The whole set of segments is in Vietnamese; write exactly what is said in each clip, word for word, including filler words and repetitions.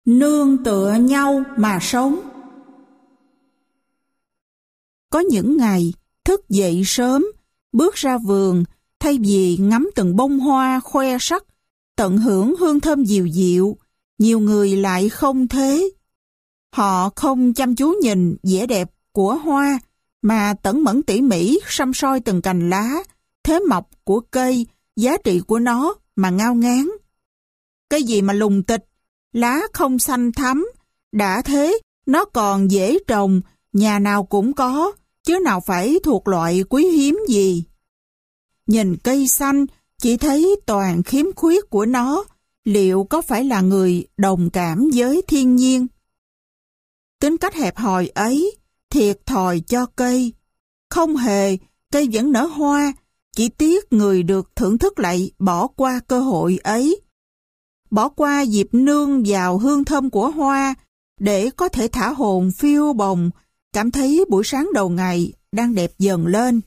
nương tựa nhau mà sống. Có những ngày thức dậy sớm, bước ra vườn, thay vì ngắm từng bông hoa khoe sắc, tận hưởng hương thơm dịu dịu, nhiều người lại không thế. Họ không chăm chú nhìn vẻ đẹp của hoa, mà tẩn mẫn tỉ mỉ săm soi từng cành lá, thế mọc của cây, giá trị của nó mà ngao ngán. Cây gì mà lùng tịch, lá không xanh thắm, đã thế nó còn dễ trồng, nhà nào cũng có, chứ nào phải thuộc loại quý hiếm gì. Nhìn cây xanh, chỉ thấy toàn khiếm khuyết của nó, liệu có phải là người đồng cảm với thiên nhiên? Tính cách hẹp hòi ấy, thiệt thòi cho cây. Không hề, cây vẫn nở hoa, chỉ tiếc người được thưởng thức lại bỏ qua cơ hội ấy. Bỏ qua dịp nương vào hương thơm của hoa, để có thể thả hồn phiêu bồng, cảm thấy buổi sáng đầu ngày đang đẹp dần lên.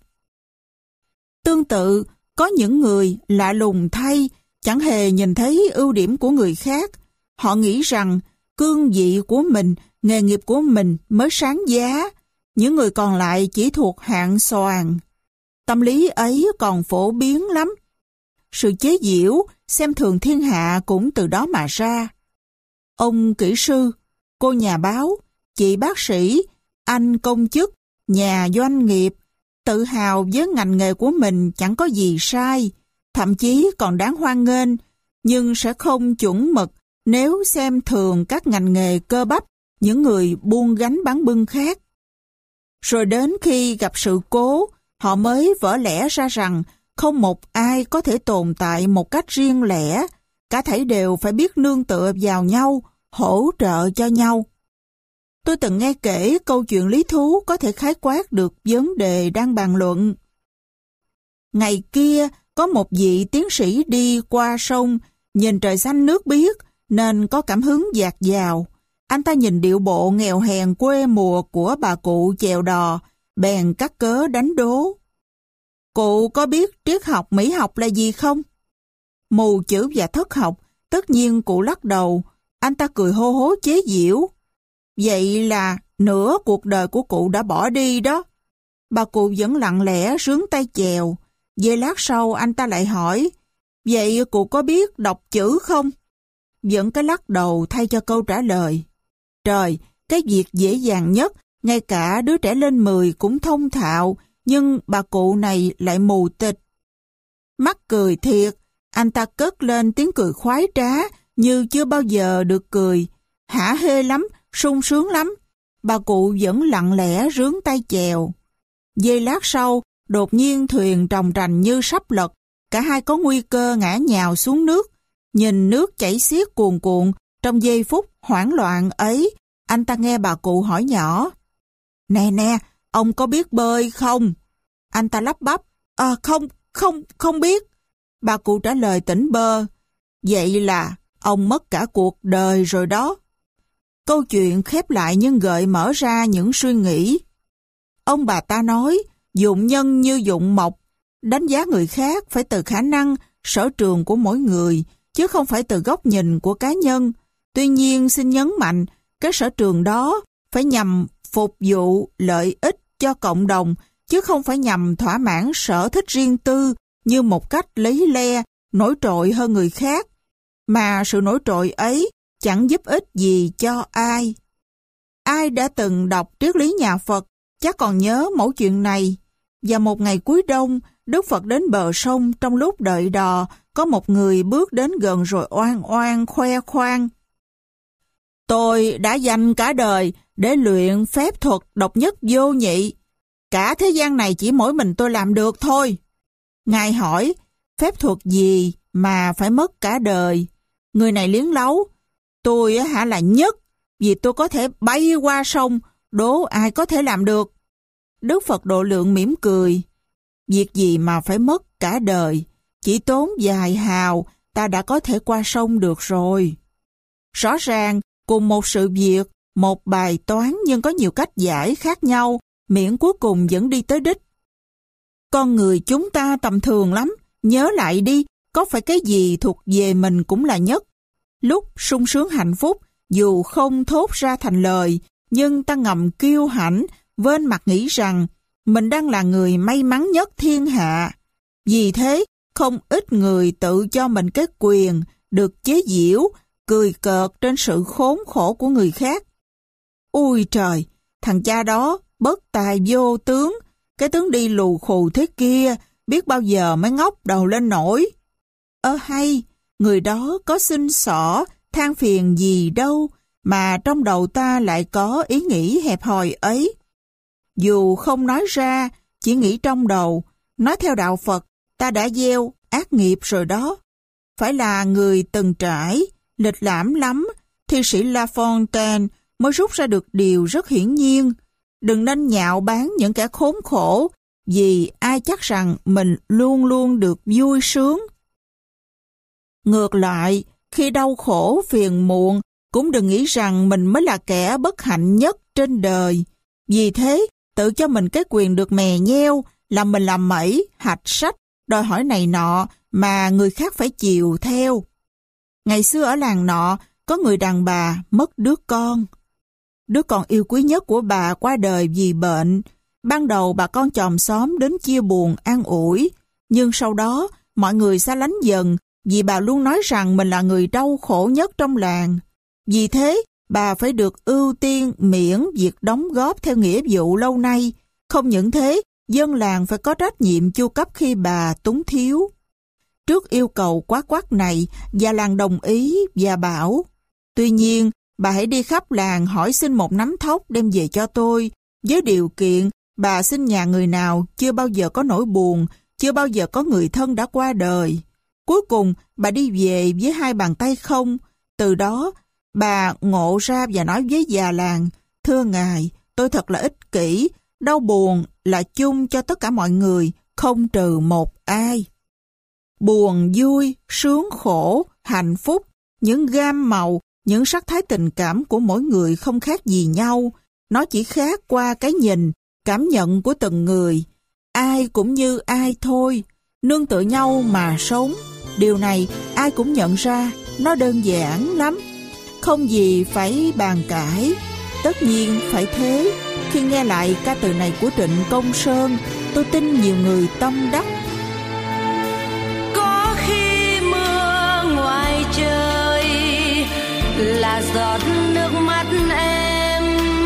Tương tự, có những người lạ lùng thay, chẳng hề nhìn thấy ưu điểm của người khác. Họ nghĩ rằng cương vị của mình, nghề nghiệp của mình mới sáng giá, những người còn lại chỉ thuộc hạng xoàn. Tâm lý ấy còn phổ biến lắm. Sự chế giễu, xem thường thiên hạ cũng từ đó mà ra. Ông kỹ sư, cô nhà báo, chị bác sĩ, anh công chức, nhà doanh nghiệp, tự hào với ngành nghề của mình chẳng có gì sai, thậm chí còn đáng hoan nghênh, nhưng sẽ không chuẩn mực nếu xem thường các ngành nghề cơ bắp, những người buôn gánh bán bưng khác. Rồi đến khi gặp sự cố, họ mới vỡ lẽ ra rằng không một ai có thể tồn tại một cách riêng lẻ, cả thảy đều phải biết nương tựa vào nhau, hỗ trợ cho nhau. Tôi từng nghe kể câu chuyện lý thú có thể khái quát được vấn đề đang bàn luận. Ngày kia, có một vị tiến sĩ đi qua sông, nhìn trời xanh nước biếc, nên có cảm hứng dạt dào. Anh ta nhìn điệu bộ nghèo hèn quê mùa của bà cụ chèo đò, bèn cắt cớ đánh đố. Cụ có biết triết học mỹ học là gì không? Mù chữ và thất học, tất nhiên cụ lắc đầu. Anh ta cười hô hố chế giễu. Vậy là nửa cuộc đời của cụ đã bỏ đi đó. Bà cụ vẫn lặng lẽ rướn tay chèo. Giây lát sau anh ta lại hỏi, vậy cụ có biết đọc chữ không? Vẫn cái lắc đầu thay cho câu trả lời. Trời, cái việc dễ dàng nhất, ngay cả đứa trẻ lên mười cũng thông thạo, nhưng bà cụ này lại mù tịch. Mắc cười thiệt, anh ta cất lên tiếng cười khoái trá như chưa bao giờ được cười. Hả hê lắm, sung sướng lắm. Bà cụ vẫn lặng lẽ rướn tay chèo. Giây lát sau, đột nhiên thuyền tròng trành như sắp lật. Cả hai có nguy cơ ngã nhào xuống nước. Nhìn nước chảy xiết cuồn cuộn, trong giây phút hoảng loạn ấy, anh ta nghe bà cụ hỏi nhỏ. Nè nè, ông có biết bơi không? Anh ta lắp bắp. À, không, không, không biết. Bà cụ trả lời tỉnh bơ. Vậy là ông mất cả cuộc đời rồi đó. Câu chuyện khép lại nhưng gợi mở ra những suy nghĩ. Ông bà ta nói, dụng nhân như dụng mộc. Đánh giá người khác phải từ khả năng, sở trường của mỗi người, chứ không phải từ góc nhìn của cá nhân. Tuy nhiên xin nhấn mạnh, cái sở trường đó phải nhằm phục vụ lợi ích cho cộng đồng, chứ không phải nhằm thỏa mãn sở thích riêng tư như một cách lấy le, nổi trội hơn người khác. Mà sự nổi trội ấy chẳng giúp ích gì cho ai. Ai đã từng đọc triết lý nhà Phật chắc còn nhớ mẫu chuyện này. Và một ngày cuối đông, Đức Phật đến bờ sông, trong lúc đợi đò, có một người bước đến gần rồi oan oan khoe khoang. Tôi đã dành cả đời để luyện phép thuật độc nhất vô nhị. Cả thế gian này chỉ mỗi mình tôi làm được thôi. Ngài hỏi, phép thuật gì mà phải mất cả đời? Người này liến láu, tôi hả là nhất, vì tôi có thể bay qua sông, đố ai có thể làm được. Đức Phật Độ Lượng mỉm cười, việc gì mà phải mất cả đời, chỉ tốn vài hào, ta đã có thể qua sông được rồi. Rõ ràng, cùng một sự việc, một bài toán nhưng có nhiều cách giải khác nhau, miễn cuối cùng vẫn đi tới đích. Con người chúng ta tầm thường lắm, nhớ lại đi, có phải cái gì thuộc về mình cũng là nhất. Lúc sung sướng hạnh phúc, Dù không thốt ra thành lời, nhưng ta ngầm kiêu hãnh, vênh mặt nghĩ rằng mình đang là người may mắn nhất thiên hạ. Vì thế, không ít người tự cho mình cái quyền được chế giễu, cười cợt trên sự khốn khổ của người khác. Ôi trời, thằng cha đó bất tài vô tướng, cái tướng đi lù khù thế kia, biết bao giờ mới ngóc đầu lên nổi. Ơ hay, người đó có xin xỏ, than phiền gì đâu, mà trong đầu ta lại có ý nghĩ hẹp hòi ấy. Dù không nói ra, chỉ nghĩ trong đầu, nói theo đạo Phật, ta đã gieo ác nghiệp rồi đó. Phải là người từng trải, lịch lãm lắm, thi sĩ La Fontaine mới rút ra được điều rất hiển nhiên. Đừng nên nhạo báng những kẻ khốn khổ, vì ai chắc rằng mình luôn luôn được vui sướng. Ngược lại, khi đau khổ phiền muộn, cũng đừng nghĩ rằng mình mới là kẻ bất hạnh nhất trên đời. Vì thế, tự cho mình cái quyền được mè nheo, làm mình làm mẩy, hạch sách, đòi hỏi này nọ mà người khác phải chiều theo. Ngày xưa ở làng nọ, có người đàn bà mất đứa con. Đứa con yêu quý nhất của bà qua đời vì bệnh. Ban đầu bà con chòm xóm đến chia buồn an ủi, nhưng sau đó mọi người xa lánh dần vì bà luôn nói rằng mình là người đau khổ nhất trong làng. Vì thế, bà phải được ưu tiên miễn việc đóng góp theo nghĩa vụ lâu nay. Không những thế, dân làng phải có trách nhiệm chu cấp khi bà túng thiếu. Trước yêu cầu quá quát này, già làng đồng ý và bảo, tuy nhiên, bà hãy đi khắp làng hỏi xin một nắm thóc đem về cho tôi, với điều kiện bà xin nhà người nào chưa bao giờ có nỗi buồn, chưa bao giờ có người thân đã qua đời. Cuối cùng, bà đi về với hai bàn tay không. Từ đó, bà ngộ ra và nói với già làng, thưa ngài, tôi thật là ích kỷ, đau buồn là chung cho tất cả mọi người, không trừ một ai. Buồn, vui, sướng, khổ, hạnh phúc, những gam màu, những sắc thái tình cảm của mỗi người không khác gì nhau. Nó chỉ khác qua cái nhìn, cảm nhận của từng người. Ai cũng như ai thôi, nương tựa nhau mà sống. Điều này ai cũng nhận ra, nó đơn giản lắm. Không gì phải bàn cãi. Tất nhiên phải thế. Khi nghe lại ca từ này của Trịnh Công Sơn, tôi tin nhiều người tâm đắc. Có khi mưa ngoài trời là giọt nước mắt em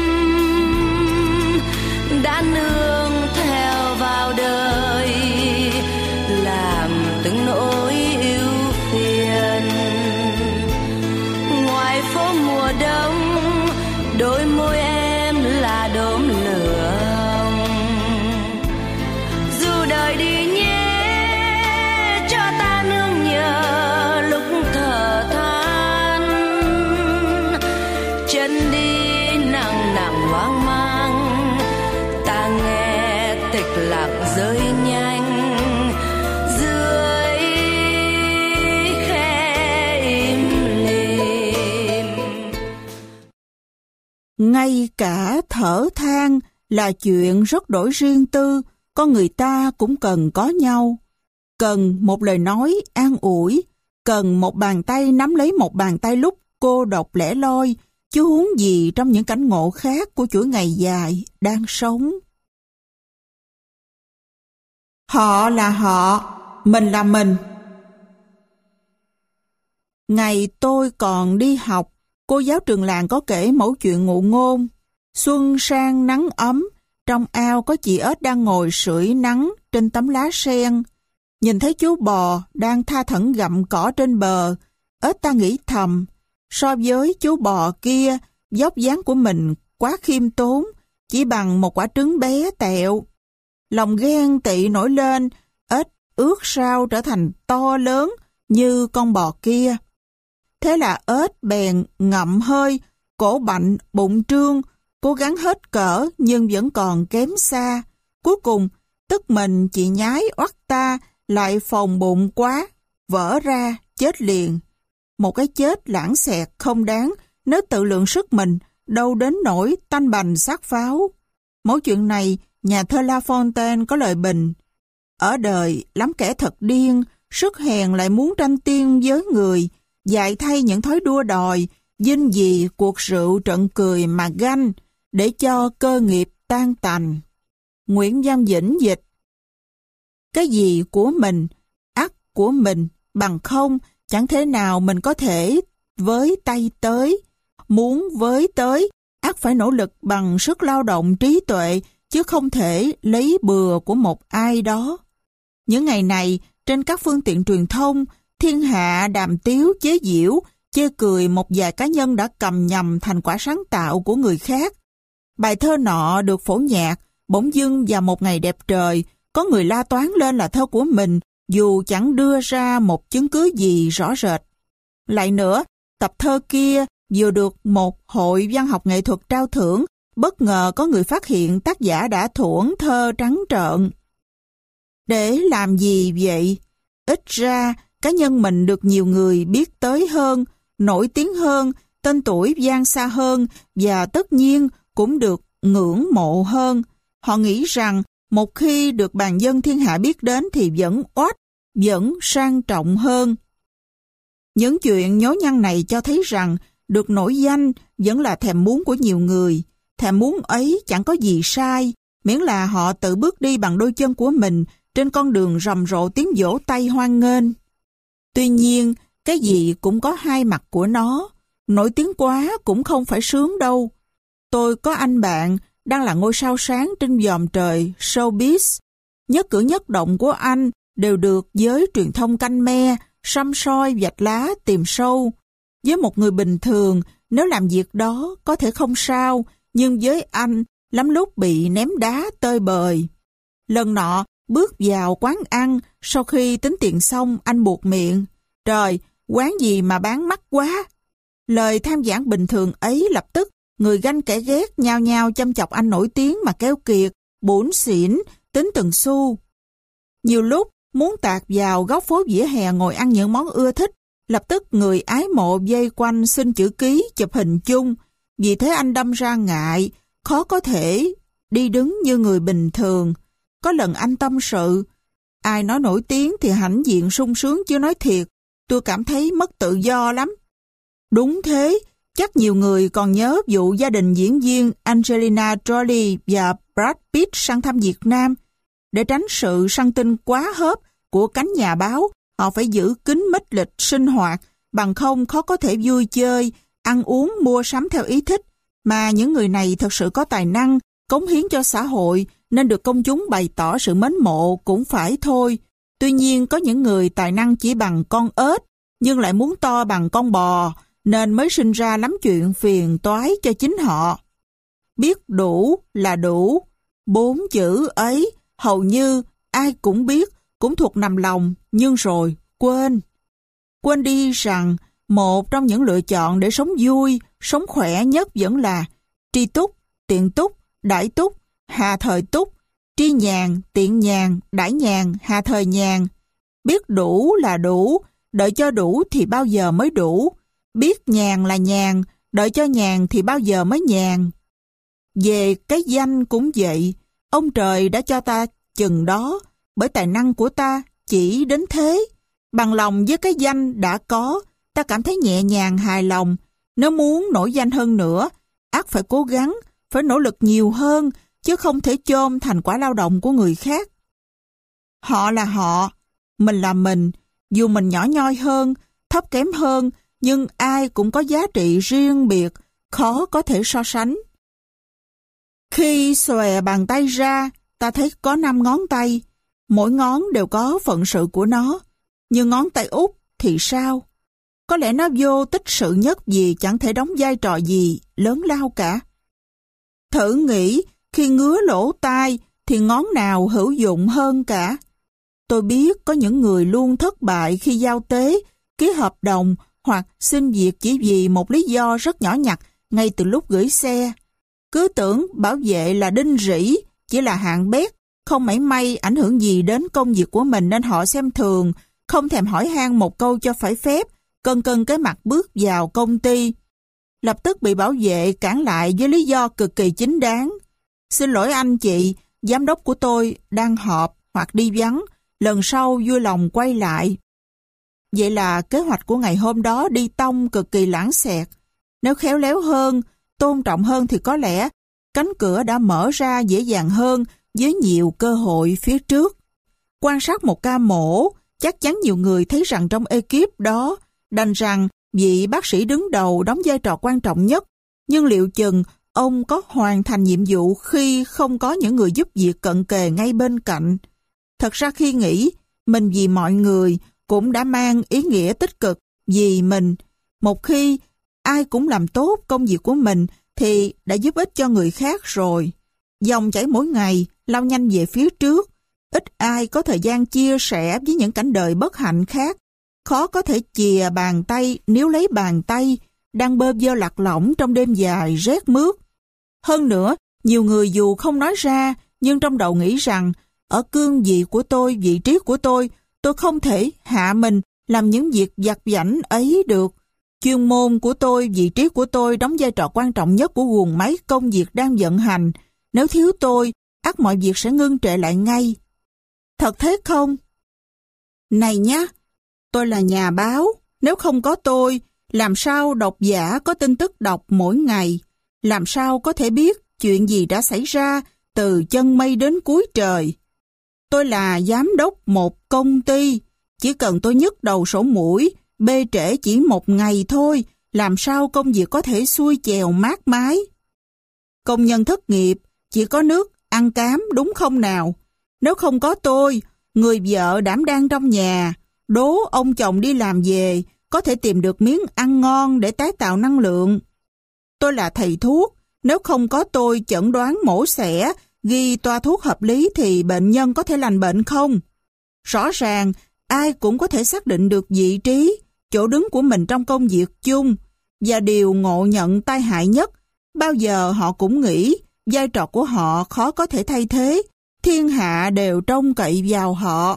đã nương theo vào đời, làm từng nỗi ưu phiền. Ngoài phố mùa đông, đôi môi em là đốm lửa hồng. Dù đời đi nhé, cho ta nương nhờ lúc thở than. Chân đi nặng nặng hoang mang, ta nghe tịch lặng rơi nhanh dưới khe im lìm. Ngay cả thở than là chuyện rất đổi riêng tư, con người ta cũng cần có nhau. Cần một lời nói an ủi, cần một bàn tay nắm lấy một bàn tay lúc cô độc lẻ loi, chứ huống gì trong những cảnh ngộ khác của chuỗi ngày dài đang sống. Họ là họ, mình là mình. Ngày tôi còn đi học, cô giáo trường làng có kể mẩu chuyện ngụ ngôn. Xuân sang nắng ấm, trong ao có chị ếch đang ngồi sưởi nắng trên tấm lá sen. Nhìn thấy chú bò đang tha thẩn gặm cỏ trên bờ, ếch ta nghĩ thầm, so với chú bò kia, vóc dáng của mình quá khiêm tốn, chỉ bằng một quả trứng bé tẹo. Lòng ghen tị nổi lên, ếch ước sao trở thành to lớn như con bò kia. Thế là ếch bèn ngậm hơi, cổ bạnh, bụng trương, cố gắng hết cỡ nhưng vẫn còn kém xa. Cuối cùng, tức mình chị nhái oắt ta lại phồng bụng quá, vỡ ra, chết liền. Một cái chết lãng xẹt không đáng nếu tự lượng sức mình, đâu đến nỗi tanh bành xác pháo. Mẫu chuyện này, nhà thơ La Fontaine có lời bình: ở đời lắm kẻ thật điên, sức hèn lại muốn tranh tiên với người, dại thay những thói đua đòi, dinh gì cuộc rượu trận cười mà ganh, để cho cơ nghiệp tan tành. Nguyễn Văn Vĩnh dịch. Cái gì của mình, ắt của mình, bằng không, chẳng thế nào mình có thể với tay tới. Muốn với tới, ắt phải nỗ lực bằng sức lao động trí tuệ, chứ không thể lấy bừa của một ai đó. Những ngày này, trên các phương tiện truyền thông, thiên hạ đàm tiếu chế giễu, chê cười một vài cá nhân đã cầm nhầm thành quả sáng tạo của người khác. Bài thơ nọ được phổ nhạc, bỗng dưng vào một ngày đẹp trời, có người la toán lên là thơ của mình, dù chẳng đưa ra một chứng cứ gì rõ rệt. Lại nữa, tập thơ kia vừa được một hội văn học nghệ thuật trao thưởng, bất ngờ có người phát hiện tác giả đã thuởn thơ trắng trợn. Để làm gì vậy? Ít ra, cá nhân mình được nhiều người biết tới hơn, nổi tiếng hơn, tên tuổi vang xa hơn và tất nhiên cũng được ngưỡng mộ hơn. Họ nghĩ rằng một khi được bàn dân thiên hạ biết đến thì vẫn oách, vẫn sang trọng hơn. Những chuyện nhố nhăng này cho thấy rằng được nổi danh vẫn là thèm muốn của nhiều người. Thèm muốn ấy chẳng có gì sai, miễn là họ tự bước đi bằng đôi chân của mình trên con đường rầm rộ tiếng vỗ tay hoan nghênh. Tuy nhiên, cái gì cũng có hai mặt của nó. Nổi tiếng quá cũng không phải sướng đâu. Tôi có anh bạn đang là ngôi sao sáng trên vòm trời showbiz. Nhất cử nhất động của anh đều được giới truyền thông canh me, săm soi vạch lá tìm sâu. Với một người bình thường, nếu làm việc đó có thể không sao, nhưng với anh, lắm lúc bị ném đá tơi bời. Lần nọ, bước vào quán ăn, sau khi tính tiền xong, anh buột miệng. Trời, quán gì mà bán mắc quá. Lời tham giảng bình thường ấy lập tức, người ganh kẻ ghét nhao nhao châm chọc anh nổi tiếng mà keo kiệt, bủn xỉn, tính từng xu. Nhiều lúc, muốn tạt vào góc phố vỉa hè ngồi ăn những món ưa thích, lập tức người ái mộ vây quanh xin chữ ký, chụp hình chung. Vì thế anh đâm ra ngại, khó có thể đi đứng như người bình thường. Có lần anh tâm sự, ai nói nổi tiếng thì hãnh diện sung sướng chứ nói thiệt, tôi cảm thấy mất tự do lắm. Đúng thế, chắc nhiều người còn nhớ vụ gia đình diễn viên Angelina Jolie và Brad Pitt sang thăm Việt Nam. Để tránh sự săn tin quá hớp của cánh nhà báo, họ phải giữ kín mít lịch sinh hoạt, bằng không khó có thể vui chơi, ăn uống, mua sắm theo ý thích. Mà những người này thật sự có tài năng, cống hiến cho xã hội, nên được công chúng bày tỏ sự mến mộ cũng phải thôi. Tuy nhiên có những người tài năng chỉ bằng con ếch, nhưng lại muốn to bằng con bò, nên mới sinh ra lắm chuyện phiền toái cho chính họ. Biết đủ là đủ. Bốn chữ ấy hầu như ai cũng biết, cũng thuộc nằm lòng, nhưng rồi quên. Quên đi rằng một trong những lựa chọn để sống vui, sống khỏe nhất vẫn là tri túc, tiện túc, đãi túc, hà thời túc, tri nhàn, tiện nhàn, đãi nhàn, hà thời nhàn. Biết đủ là đủ, đợi cho đủ thì bao giờ mới đủ. Biết nhàn là nhàn, đợi cho nhàn thì bao giờ mới nhàn. Về cái danh cũng vậy, ông trời đã cho ta chừng đó, bởi tài năng của ta chỉ đến thế. Bằng lòng với cái danh đã có, ta cảm thấy nhẹ nhàng hài lòng. Nếu muốn nổi danh hơn nữa, ắt phải cố gắng, phải nỗ lực nhiều hơn, chứ không thể chôn thành quả lao động của người khác. Họ là họ, mình là mình, dù mình nhỏ nhoi hơn, thấp kém hơn, nhưng ai cũng có giá trị riêng biệt, khó có thể so sánh. Khi xòe bàn tay ra, ta thấy có năm ngón tay, mỗi ngón đều có phận sự của nó, nhưng ngón tay út thì sao? Có lẽ nó vô tích sự nhất vì chẳng thể đóng vai trò gì lớn lao cả. Thử nghĩ, khi ngứa lỗ tai thì ngón nào hữu dụng hơn cả? Tôi biết có những người luôn thất bại khi giao tế, ký hợp đồng hoặc xin việc chỉ vì một lý do rất nhỏ nhặt ngay từ lúc gửi xe. Cứ tưởng bảo vệ là đinh rỉ, chỉ là hạng bét, không mảy may ảnh hưởng gì đến công việc của mình nên họ xem thường, không thèm hỏi han một câu cho phải phép, cân cân cái mặt bước vào công ty. Lập tức bị bảo vệ cản lại với lý do cực kỳ chính đáng. Xin lỗi anh chị, giám đốc của tôi đang họp hoặc đi vắng, lần sau vui lòng quay lại. Vậy là kế hoạch của ngày hôm đó đi tông cực kỳ lãng xẹt. Nếu khéo léo hơn, tôn trọng hơn thì có lẽ cánh cửa đã mở ra dễ dàng hơn với nhiều cơ hội phía trước. Quan sát một ca mổ, chắc chắn nhiều người thấy rằng trong ekip đó, đành rằng vị bác sĩ đứng đầu đóng vai trò quan trọng nhất, nhưng liệu chừng ông có hoàn thành nhiệm vụ khi không có những người giúp việc cận kề ngay bên cạnh. Thật ra khi nghĩ, mình vì mọi người cũng đã mang ý nghĩa tích cực vì mình. Một khi ai cũng làm tốt công việc của mình thì đã giúp ích cho người khác rồi. Dòng chảy mỗi ngày lao nhanh về phía trước. Ít ai có thời gian chia sẻ với những cảnh đời bất hạnh khác. Khó có thể chìa bàn tay nếu lấy bàn tay đang bơ vơ lạc lõng trong đêm dài rét mướt. Hơn nữa, nhiều người dù không nói ra nhưng trong đầu nghĩ rằng ở cương vị của tôi, vị trí của tôi, tôi không thể hạ mình làm những việc vặt vãnh ấy được. Chuyên môn của tôi, vị trí của tôi đóng vai trò quan trọng nhất của guồng máy công việc đang vận hành. Nếu thiếu tôi, ắt mọi việc sẽ ngưng trệ lại ngay. Thật thế không? Này nhá, tôi là nhà báo. Nếu không có tôi, làm sao độc giả có tin tức đọc mỗi ngày? Làm sao có thể biết chuyện gì đã xảy ra từ chân mây đến cuối trời? Tôi là giám đốc một công ty. Chỉ cần tôi nhức đầu sổ mũi, bê trễ chỉ một ngày thôi, làm sao công việc có thể xuôi chèo mát mái? Công nhân thất nghiệp, chỉ có nước, ăn cám đúng không nào? Nếu không có tôi, người vợ đảm đang trong nhà, đố ông chồng đi làm về, có thể tìm được miếng ăn ngon để tái tạo năng lượng. Tôi là thầy thuốc, nếu không có tôi chẩn đoán mổ xẻ, ghi toa thuốc hợp lý thì bệnh nhân có thể lành bệnh không? Rõ ràng, ai cũng có thể xác định được vị trí, chỗ đứng của mình trong công việc chung, và điều ngộ nhận tai hại nhất, bao giờ họ cũng nghĩ vai trò của họ khó có thể thay thế, thiên hạ đều trông cậy vào họ.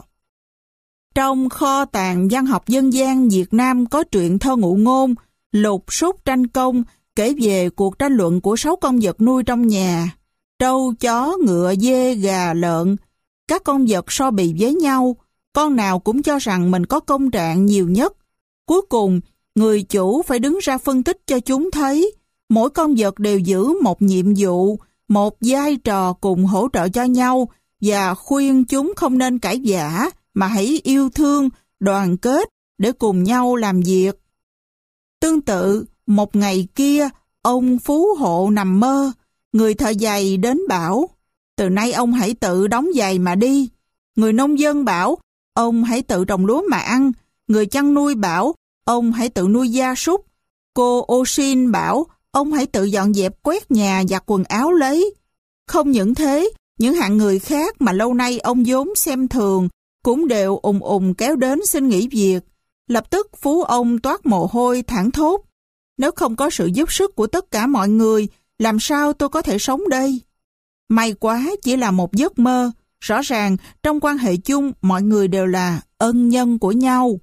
Trong kho tàng văn học dân gian Việt Nam có truyện thơ ngụ ngôn, Lục Súc Tranh Công, kể về cuộc tranh luận của sáu con vật nuôi trong nhà. Trâu, chó, ngựa, dê, gà, lợn. Các con vật so bì với nhau, con nào cũng cho rằng mình có công trạng nhiều nhất. Cuối cùng, người chủ phải đứng ra phân tích cho chúng thấy, mỗi con vật đều giữ một nhiệm vụ, một vai trò cùng hỗ trợ cho nhau, và khuyên chúng không nên cãi vã, mà hãy yêu thương, đoàn kết để cùng nhau làm việc. Tương tự, một ngày kia, ông phú hộ nằm mơ, người thợ giày đến bảo, từ nay ông hãy tự đóng giày mà đi. Người nông dân bảo, ông hãy tự trồng lúa mà ăn. Người chăn nuôi bảo, ông hãy tự nuôi gia súc. Cô Osin bảo, ông hãy tự dọn dẹp quét nhà, giặt quần áo lấy. Không những thế, những hạng người khác mà lâu nay ông vốn xem thường, cũng đều ùng ùng kéo đến xin nghỉ việc. Lập tức phú ông toát mồ hôi thảng thốt. Nếu không có sự giúp sức của tất cả mọi người, làm sao tôi có thể sống đây? May quá chỉ là một giấc mơ. Rõ ràng trong quan hệ chung mọi người đều là ân nhân của nhau.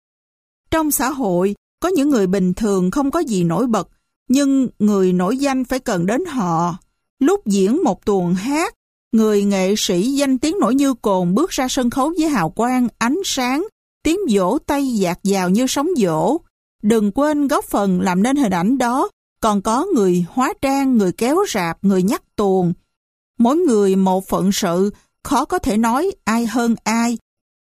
Trong xã hội có những người bình thường không có gì nổi bật, nhưng người nổi danh phải cần đến họ. Lúc diễn một tuồng hát, người nghệ sĩ danh tiếng nổi như cồn bước ra sân khấu với hào quang, ánh sáng, tiếng vỗ tay dạt dào như sóng vỗ. Đừng quên góp phần làm nên hình ảnh đó, còn có người hóa trang, người kéo rạp, người nhắc tuồng. Mỗi người một phận sự, khó có thể nói ai hơn ai.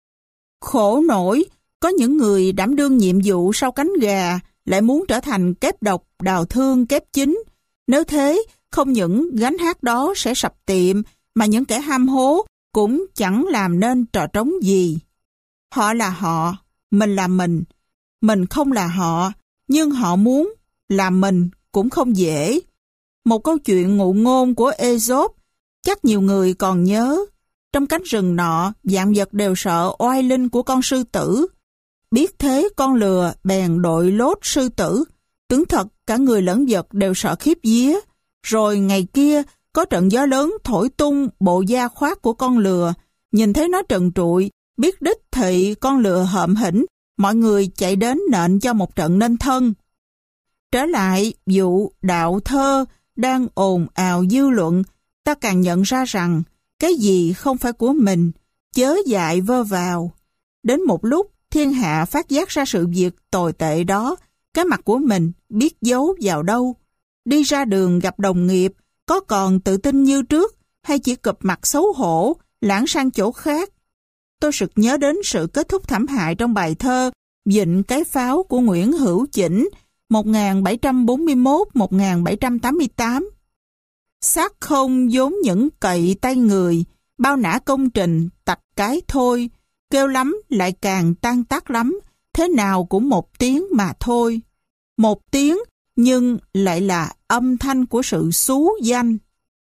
Khổ nổi, có những người đảm đương nhiệm vụ sau cánh gà, lại muốn trở thành kép độc, đào thương, kép chính. Nếu thế, không những gánh hát đó sẽ sập tiệm, mà những kẻ ham hố cũng chẳng làm nên trò trống gì. Họ là họ, mình là mình. Mình không là họ, nhưng họ muốn là mình cũng không dễ. Một câu chuyện ngụ ngôn của Aesop, chắc nhiều người còn nhớ. Trong cánh rừng nọ, vạn vật đều sợ oai linh của con sư tử. Biết thế con lừa bèn đội lốt sư tử. Tưởng thật cả người lẫn vật đều sợ khiếp vía. Rồi ngày kia có trận gió lớn thổi tung bộ da khoác của con lừa. Nhìn thấy nó trần trụi, biết đích thị con lừa hợm hĩnh, mọi người chạy đến nện cho một trận nên thân. Trở lại vụ đạo thơ đang ồn ào dư luận, ta càng nhận ra rằng cái gì không phải của mình, chớ dại vơ vào. Đến một lúc thiên hạ phát giác ra sự việc tồi tệ đó, cái mặt của mình biết giấu vào đâu. Đi ra đường gặp đồng nghiệp, có còn tự tin như trước hay chỉ cụp mặt xấu hổ, lãng sang chỗ khác. Tôi sực nhớ đến sự kết thúc thảm hại trong bài thơ Vịnh cái pháo của Nguyễn Hữu Chỉnh một nghìn bảy trăm bốn mươi mốt đến một nghìn bảy trăm tám mươi tám. Xác không vốn những cậy tay người, bao nã công trình tạch cái thôi, kêu lắm lại càng tan tác lắm, thế nào cũng một tiếng mà thôi. Một tiếng nhưng lại là âm thanh của sự xú danh.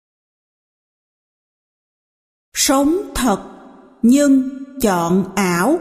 Sống thật nhưng chọn ảo.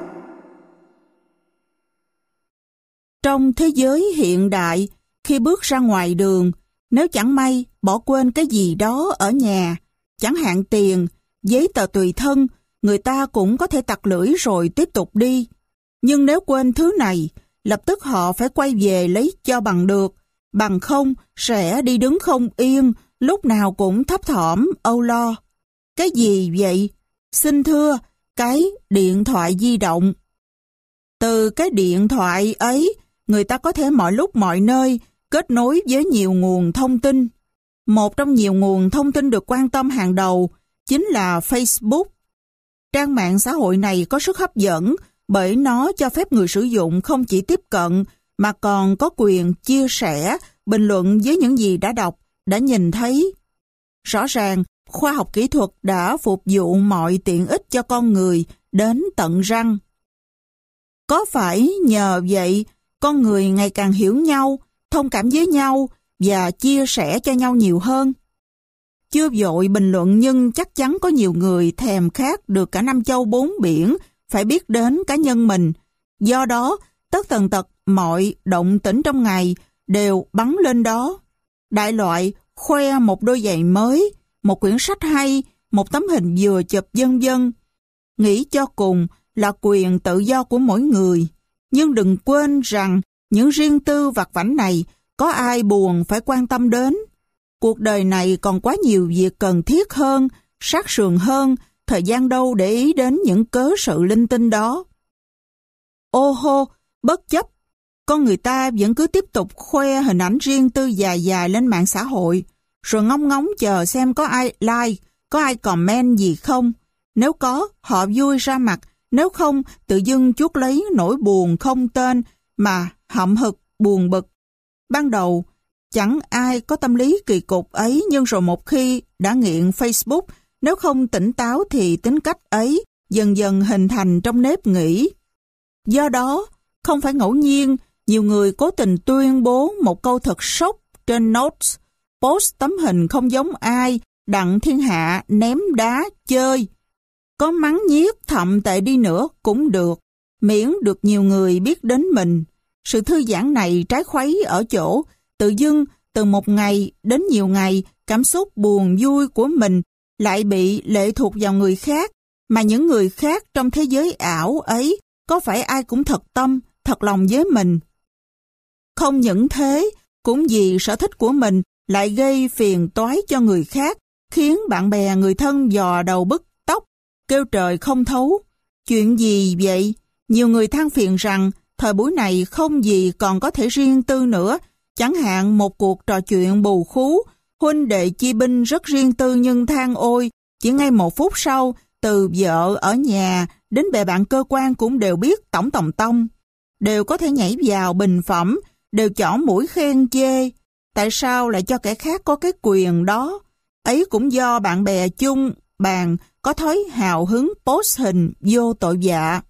Trong thế giới hiện đại, khi bước ra ngoài đường, nếu chẳng may bỏ quên cái gì đó ở nhà, chẳng hạn tiền, giấy tờ tùy thân, người ta cũng có thể tặc lưỡi rồi tiếp tục đi. Nhưng nếu quên thứ này, lập tức họ phải quay về lấy cho bằng được, bằng không sẽ đi đứng không yên, lúc nào cũng thấp thỏm, âu lo. Cái gì vậy? Xin thưa, cái điện thoại di động. Từ cái điện thoại ấy, người ta có thể mọi lúc mọi nơi kết nối với nhiều nguồn thông tin. Một trong nhiều nguồn thông tin được quan tâm hàng đầu chính là Facebook. Trang mạng xã hội này có sức hấp dẫn bởi nó cho phép người sử dụng không chỉ tiếp cận mà còn có quyền chia sẻ, bình luận với những gì đã đọc, đã nhìn thấy. Rõ ràng, khoa học kỹ thuật đã phục vụ mọi tiện ích cho con người đến tận răng. Có phải nhờ vậy con người ngày càng hiểu nhau, thông cảm với nhau và chia sẻ cho nhau nhiều hơn? Chưa vội bình luận nhưng chắc chắn có nhiều người thèm khát được cả năm châu bốn biển phải biết đến cá nhân mình. Do đó, tất tần tật mọi động tĩnh trong ngày đều bắn lên đó. Đại loại khoe một đôi giày mới, một quyển sách hay, một tấm hình vừa chụp vân vân. Nghĩ cho cùng là quyền tự do của mỗi người. Nhưng đừng quên rằng những riêng tư vặt vãnh này có ai buồn phải quan tâm đến. Cuộc đời này còn quá nhiều việc cần thiết hơn, sát sườn hơn, thời gian đâu để ý đến những cớ sự linh tinh đó. Ô hô, bất chấp, con người ta vẫn cứ tiếp tục khoe hình ảnh riêng tư dài dài lên mạng xã hội, rồi ngóng ngóng chờ xem có ai like, có ai comment gì không. Nếu có, họ vui ra mặt, nếu không, tự dưng chuốc lấy nỗi buồn không tên mà hậm hực buồn bực. Ban đầu, chẳng ai có tâm lý kỳ cục ấy, nhưng rồi một khi đã nghiện Facebook, nếu không tỉnh táo thì tính cách ấy dần dần hình thành trong nếp nghĩ. Do đó, không phải ngẫu nhiên, nhiều người cố tình tuyên bố một câu thật sốc trên Notes, post tấm hình không giống ai, đặng thiên hạ ném đá chơi. Có mắng nhiếc thậm tệ đi nữa cũng được, miễn được nhiều người biết đến mình. Sự thư giãn này trái khuấy ở chỗ, tự dưng từ một ngày đến nhiều ngày, cảm xúc buồn vui của mình lại bị lệ thuộc vào người khác, mà những người khác trong thế giới ảo ấy có phải ai cũng thật tâm, thật lòng với mình. Không những thế, cũng vì sở thích của mình lại gây phiền toái cho người khác, khiến bạn bè người thân dò đầu bứt tóc, kêu trời không thấu. Chuyện gì vậy? Nhiều người than phiền rằng thời buổi này không gì còn có thể riêng tư nữa, chẳng hạn một cuộc trò chuyện bù khú, huynh đệ chi binh rất riêng tư nhưng than ôi, chỉ ngay một phút sau, từ vợ ở nhà đến bè bạn cơ quan cũng đều biết tổng tòng tông, đều có thể nhảy vào bình phẩm, đều chỏ mũi khen chê. Tại sao lại cho kẻ khác có cái quyền đó? Ấy cũng do bạn bè chung bàn có thói hào hứng post hình vô tội vạ.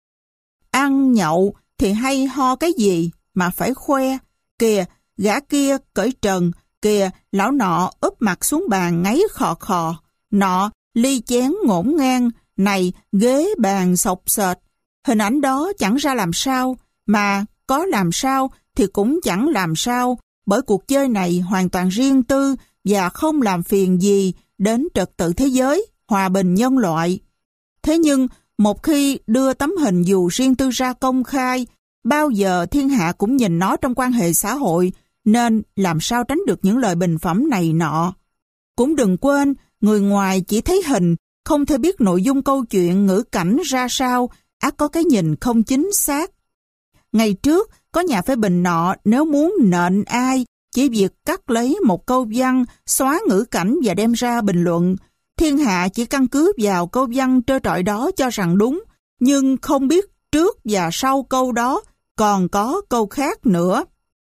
Ăn nhậu thì hay ho cái gì mà phải khoe. Kìa, gã kia cởi trần, kìa, lão nọ úp mặt xuống bàn ngáy khò khò, nọ ly chén ngổn ngang, này ghế bàn sộc sệt. Hình ảnh đó chẳng ra làm sao, mà có làm sao thì cũng chẳng làm sao, bởi cuộc chơi này hoàn toàn riêng tư và không làm phiền gì đến trật tự thế giới, hòa bình nhân loại. Thế nhưng, một khi đưa tấm hình dù riêng tư ra công khai, bao giờ thiên hạ cũng nhìn nó trong quan hệ xã hội, nên làm sao tránh được những lời bình phẩm này nọ. Cũng đừng quên, người ngoài chỉ thấy hình, không thể biết nội dung câu chuyện ngữ cảnh ra sao, ắt có cái nhìn không chính xác. Ngày trước, Có nhà phê bình nọ nếu muốn nện ai, chỉ việc cắt lấy một câu văn, xóa ngữ cảnh và đem ra bình luận. Thiên hạ chỉ căn cứ vào câu văn trơ trọi đó cho rằng đúng, nhưng không biết trước và sau câu đó còn có câu khác nữa.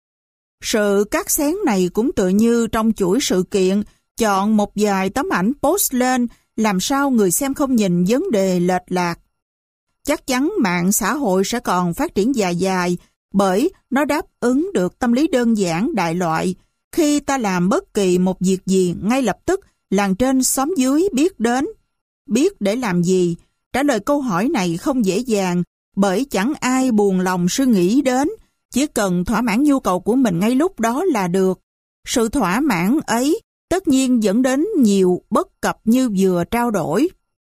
Sự cắt xén này cũng tựa như trong chuỗi sự kiện, chọn một vài tấm ảnh post lên, làm sao người xem không nhìn vấn đề lệch lạc. Chắc chắn mạng xã hội sẽ còn phát triển dài dài, bởi nó đáp ứng được tâm lý đơn giản đại loại. Khi ta làm bất kỳ một việc gì, ngay lập tức làng trên xóm dưới biết đến. Biết để làm gì? Trả lời câu hỏi này không dễ dàng, bởi chẳng ai buồn lòng suy nghĩ đến, chỉ cần thỏa mãn nhu cầu của mình ngay lúc đó là được. Sự thỏa mãn ấy tất nhiên dẫn đến nhiều bất cập như vừa trao đổi.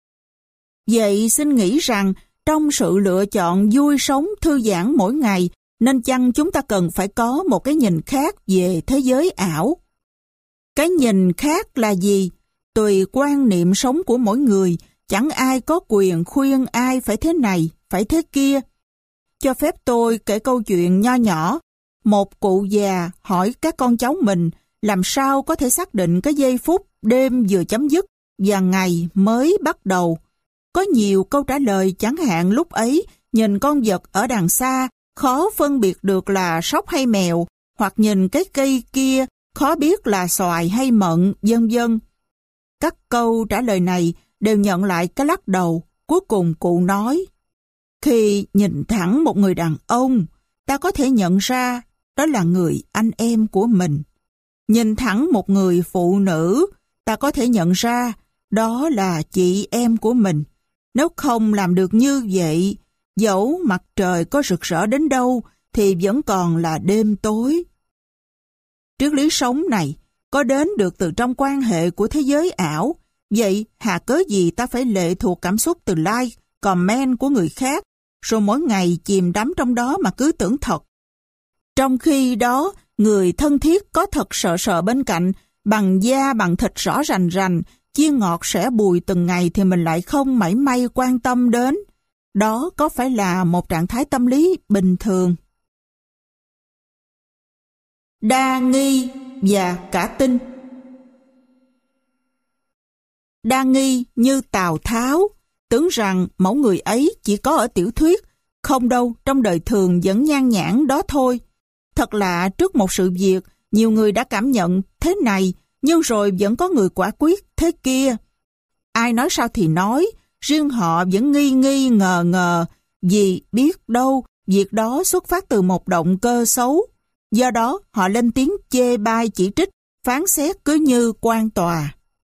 Vậy xin nghĩ rằng trong sự lựa chọn vui sống thư giãn mỗi ngày, nên chăng chúng ta cần phải có một cái nhìn khác về thế giới ảo? Cái nhìn khác là gì? Tùy quan niệm sống của mỗi người, chẳng ai có quyền khuyên ai phải thế này, phải thế kia. Cho phép tôi kể câu chuyện nho nhỏ. Một cụ già hỏi các con cháu mình làm sao có thể xác định cái giây phút đêm vừa chấm dứt và ngày mới bắt đầu. Có nhiều câu trả lời, chẳng hạn lúc ấy nhìn con vật ở đằng xa khó phân biệt được là sóc hay mèo, hoặc nhìn cái cây kia khó biết là xoài hay mận, vân vân. Các câu trả lời này đều nhận lại cái lắc đầu. Cuối cùng cụ nói, khi nhìn thẳng một người đàn ông, ta có thể nhận ra đó là người anh em của mình. Nhìn thẳng một người phụ nữ, ta có thể nhận ra đó là chị em của mình. Nếu không làm được như vậy, dẫu mặt trời có rực rỡ đến đâu thì vẫn còn là đêm tối. Triết lý sống này có đến được từ trong quan hệ của thế giới ảo. Vậy hà cớ gì ta phải lệ thuộc cảm xúc từ like, comment của người khác, rồi mỗi ngày chìm đắm trong đó mà cứ tưởng thật. Trong khi đó, người thân thiết có thật sợ sợ bên cạnh, bằng da bằng thịt rõ rành rành, chia ngọt sẻ bùi từng ngày thì mình lại không mảy may quan tâm đến. Đó có phải là một trạng thái tâm lý bình thường? Đa nghi và cả tin. Đa nghi như Tào Tháo, tưởng rằng mẫu người ấy chỉ có ở tiểu thuyết, không đâu, trong đời thường vẫn nhan nhản đó thôi. Thật lạ, trước một sự việc, nhiều người đã cảm nhận thế này, nhưng rồi vẫn có người quả quyết thế kia. Ai nói sao thì nói, riêng họ vẫn nghi nghi ngờ ngờ, vì biết đâu việc đó xuất phát từ một động cơ xấu. Do đó họ lên tiếng chê bai chỉ trích, phán xét cứ như quan tòa.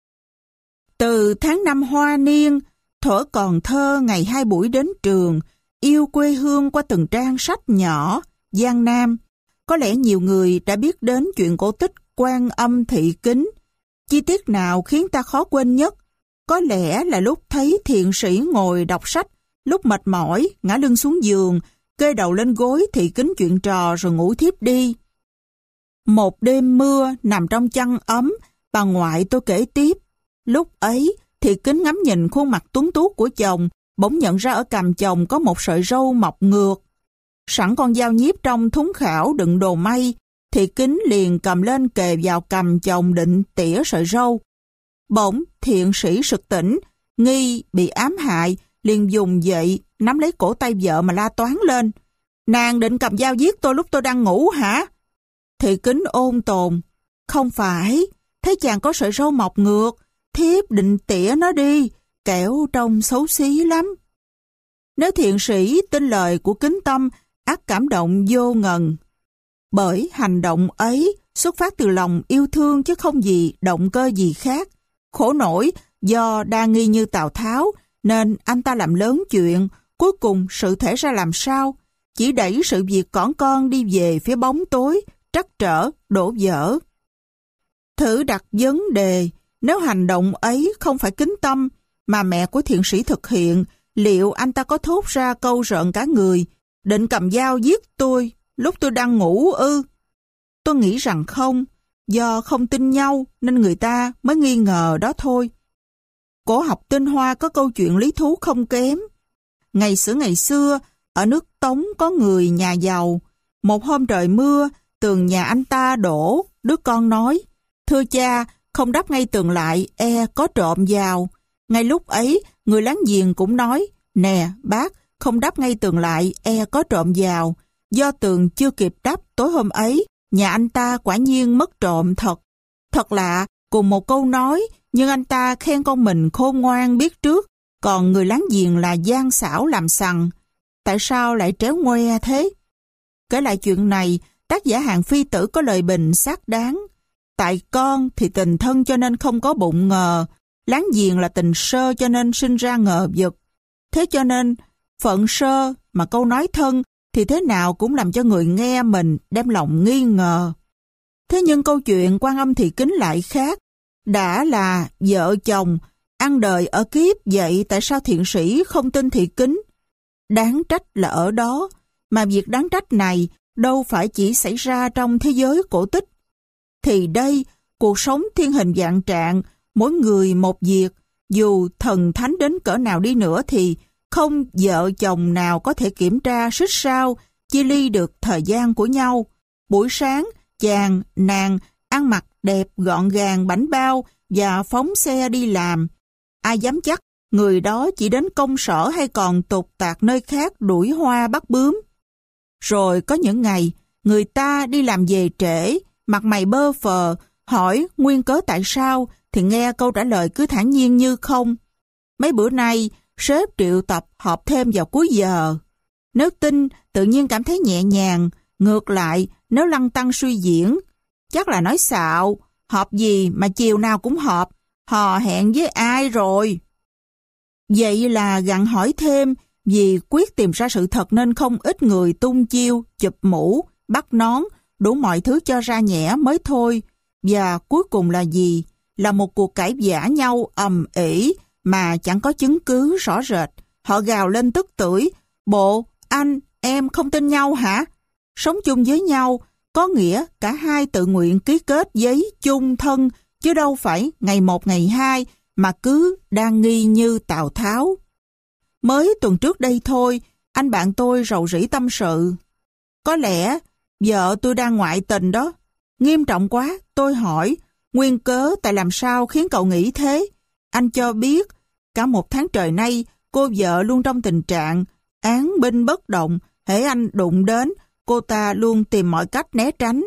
Từ tháng năm hoa niên, thuở còn thơ ngày hai buổi đến trường, yêu quê hương qua từng trang sách nhỏ, Giang Nam. Có lẽ nhiều người đã biết đến chuyện cổ tích Quan Âm Thị Kính. Chi tiết nào khiến ta khó quên nhất? Có lẽ là lúc thấy thiện sĩ ngồi đọc sách, lúc mệt mỏi, ngã lưng xuống giường, kê đầu lên gối Thị Kính chuyện trò rồi ngủ thiếp đi. Một đêm mưa, nằm trong chăn ấm, bà ngoại tôi kể tiếp. Lúc ấy, Thị Kính ngắm nhìn khuôn mặt tuấn tú của chồng, bỗng nhận ra ở cằm chồng có một sợi râu mọc ngược. Sẵn con dao nhíp trong thúng khảo đựng đồ may, Thị Kính liền cầm lên kề vào cằm chồng định tỉa sợi râu. Bỗng thiện sĩ sực tỉnh, nghi bị ám hại, liền dùng dậy nắm lấy cổ tay vợ mà la toán lên. Nàng định cầm dao giết tôi lúc tôi đang ngủ hả? Thị Kính ôn tồn. Không phải, thấy chàng có sợi râu mọc ngược, thiếp định tỉa nó đi, kẻo trông xấu xí lắm. Nếu thiện sĩ tin lời của Kính Tâm, ắt cảm động vô ngần. Bởi hành động ấy xuất phát từ lòng yêu thương chứ không gì động cơ gì khác. Khổ nổi do đa nghi như Tào Tháo nên anh ta làm lớn chuyện, cuối cùng sự thể ra làm sao? Chỉ đẩy sự việc cỏn con đi về phía bóng tối, trắc trở, đổ vỡ. Thử đặt vấn đề, nếu hành động ấy không phải Kính Tâm mà mẹ của thiện sĩ thực hiện, liệu anh ta có thốt ra câu rợn cả người, định cầm dao giết tôi lúc tôi đang ngủ ư? Tôi nghĩ rằng không, do không tin nhau nên người ta mới nghi ngờ đó thôi. Cổ học tinh hoa có câu chuyện lý thú không kém. Ngày xưa ngày xưa, ở nước Tống có người nhà giàu, Một hôm trời mưa, tường nhà anh ta đổ, đứa con nói, thưa cha, không đắp ngay tường lại, e có trộm vào. Ngay lúc ấy, người láng giềng cũng nói, nè bác, không đắp ngay tường lại, e có trộm vào. Do tường chưa kịp đắp tối hôm ấy, nhà anh ta quả nhiên mất trộm thật. Thật lạ, cùng một câu nói, nhưng anh ta khen con mình khôn ngoan biết trước, còn người láng giềng là gian xảo làm sằng. Tại sao lại tréo ngoe thế? Kể lại chuyện này, tác giả Hàng Phi Tử có lời bình xác đáng. Tại con thì tình thân cho nên không có bụng ngờ, láng giềng là tình sơ cho nên sinh ra ngờ vực. Thế cho nên, phận sơ mà câu nói thân thì thế nào cũng làm cho người nghe mình đem lòng nghi ngờ. Thế nhưng câu chuyện Quan Âm Thị Kính lại khác. Đã là vợ chồng, ăn đời ở kiếp, vậy tại sao thiện sĩ không tin Thị Kính? Đáng trách là ở đó, mà việc đáng trách này đâu phải chỉ xảy ra trong thế giới cổ tích. Thì đây, cuộc sống thiên hình vạn trạng, mỗi người một việc, dù thần thánh đến cỡ nào đi nữa thì không vợ chồng nào có thể kiểm tra xích sao, chia ly được thời gian của nhau. Buổi sáng, chàng, nàng ăn mặc đẹp, gọn gàng, bảnh bao và phóng xe đi làm. Ai dám chắc người đó chỉ đến công sở hay còn tục tạc nơi khác đuổi hoa bắt bướm. Rồi có những ngày, người ta đi làm về trễ, mặt mày bơ phờ, hỏi nguyên cớ tại sao thì nghe câu trả lời cứ thản nhiên như không. Mấy bữa nay, sếp triệu tập họp thêm vào cuối giờ. Nếu tin, tự nhiên cảm thấy nhẹ nhàng. Ngược lại, nếu lăng tăng suy diễn, chắc là nói xạo. Họp gì mà chiều nào cũng họp, hò hẹn với ai rồi? Vậy là gặng hỏi thêm, vì quyết tìm ra sự thật nên không ít người tung chiêu, chụp mũ, bắt nón, đủ mọi thứ cho ra nhẽ mới thôi. Và cuối cùng là gì? Là một cuộc cãi vã nhau ầm ĩ mà chẳng có chứng cứ rõ rệt. Họ gào lên tức tưởi, bộ, anh, em không tin nhau hả? Sống chung với nhau, có nghĩa cả hai tự nguyện ký kết giấy chung thân, chứ đâu phải ngày một ngày hai mà cứ đang nghi như Tào Tháo. Mới tuần trước đây thôi, anh bạn tôi rầu rĩ tâm sự. Có lẽ vợ tôi đang ngoại tình đó. Nghiêm trọng quá, tôi hỏi, nguyên cớ tại làm sao khiến cậu nghĩ thế? Anh cho biết, cả một tháng trời nay, cô vợ luôn trong tình trạng án binh bất động, hễ anh đụng đến, cô ta luôn tìm mọi cách né tránh.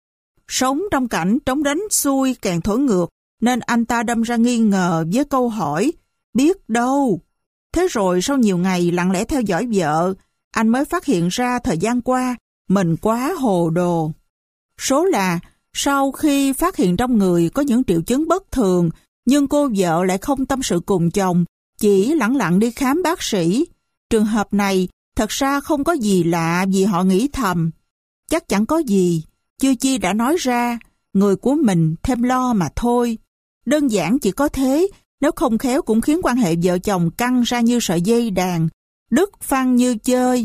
Sống trong cảnh trống đánh xuôi càng thổi ngược, nên anh ta đâm ra nghi ngờ với câu hỏi, biết đâu. Thế rồi sau nhiều ngày lặng lẽ theo dõi vợ, anh mới phát hiện ra thời gian qua, mình quá hồ đồ. Số là, sau khi phát hiện trong người có những triệu chứng bất thường, nhưng cô vợ lại không tâm sự cùng chồng, chỉ lẳng lặng đi khám bác sĩ. Trường hợp này thật ra không có gì lạ vì họ nghĩ thầm. Chắc chẳng có gì, chưa chi đã nói ra, người của mình thêm lo mà thôi. Đơn giản chỉ có thế, nếu không khéo cũng khiến quan hệ vợ chồng căng ra như sợi dây đàn, đứt phăng như chơi.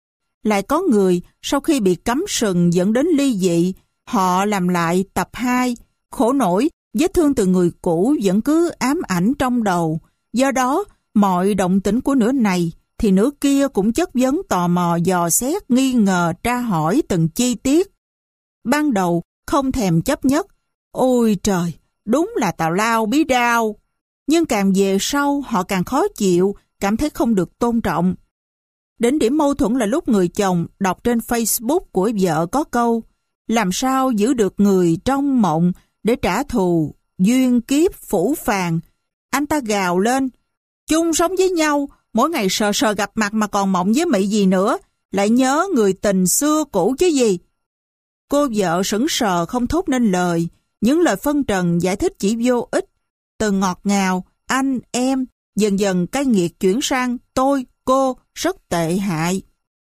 Lại có người, sau khi bị cấm sừng dẫn đến ly dị, họ làm lại tập hai, khổ nổi, vết thương từ người cũ vẫn cứ ám ảnh trong đầu. Do đó, mọi động tĩnh của nửa này thì nửa kia cũng chất vấn tò mò dò xét, nghi ngờ, tra hỏi từng chi tiết. Ban đầu không thèm chấp nhất, ôi trời, đúng là tào lao bí đao. Nhưng càng về sau họ càng khó chịu, cảm thấy không được tôn trọng. Đến điểm mâu thuẫn là lúc người chồng đọc trên Facebook của vợ có câu, làm sao giữ được người trong mộng để trả thù duyên kiếp phủ phàng. Anh ta gào lên, chung sống với nhau, mỗi ngày sờ sờ gặp mặt mà còn mộng với mị gì nữa, lại nhớ người tình xưa cũ chứ gì. Cô vợ sững sờ không thốt nên lời, những lời phân trần giải thích chỉ vô ích. Từ ngọt ngào, anh, em, dần dần cay nghiệt chuyển sang tôi, cô, rất tệ hại.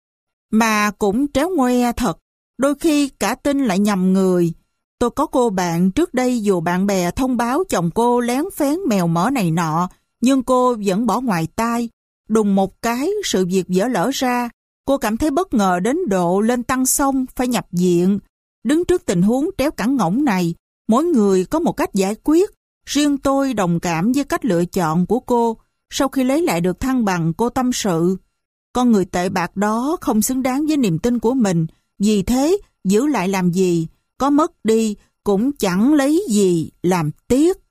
Mà cũng tréo ngoe thật, đôi khi cả tin lại nhầm người. Tôi có cô bạn trước đây dù bạn bè thông báo chồng cô lén phén mèo mỡ này nọ, nhưng cô vẫn bỏ ngoài tai. Đùng một cái, sự việc vỡ lỡ ra, cô cảm thấy bất ngờ đến độ lên tăng xong phải nhập viện. Đứng trước tình huống tréo cẳng ngỗng này, mỗi người có một cách giải quyết. Riêng tôi đồng cảm với cách lựa chọn của cô. Sau khi lấy lại được thăng bằng, cô tâm sự. Con người tệ bạc đó không xứng đáng với niềm tin của mình, Vì thế, giữ lại làm gì, có mất đi cũng chẳng lấy gì làm tiếc.